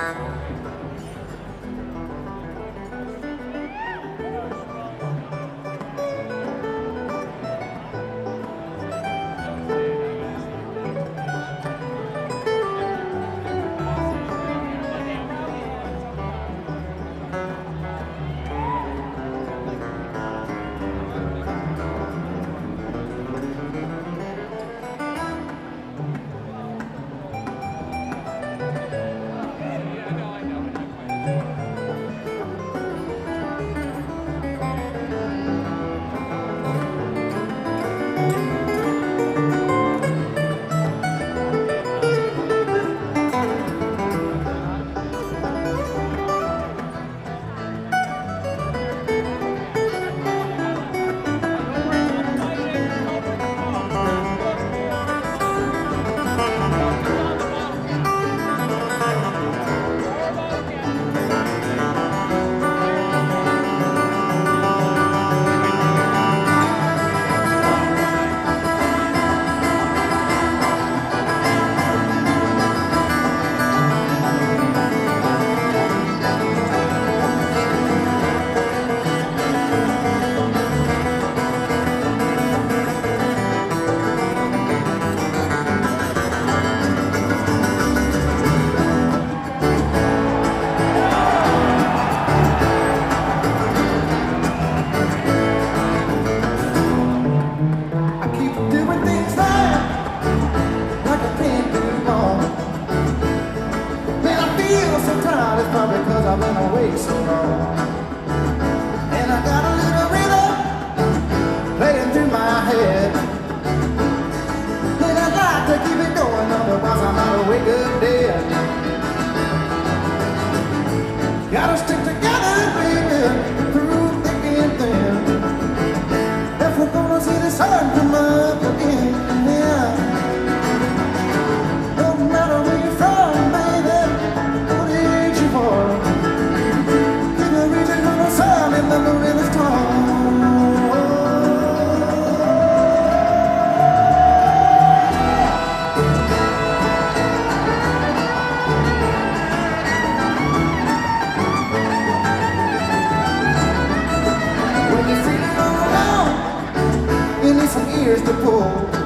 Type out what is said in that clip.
Because I've been away so long, and I got a little rhythm playing through my head, and I'd like to keep it going, otherwise I might wake up dead. Gotta stick together, baby, through thick and thin, if we're gonna see the sun come up again. Yeah. No matter where you're from, baby, what age you are, keep on reaching for the sun and the moon and the stars. When you're feeling all alone, you need some ears to pull.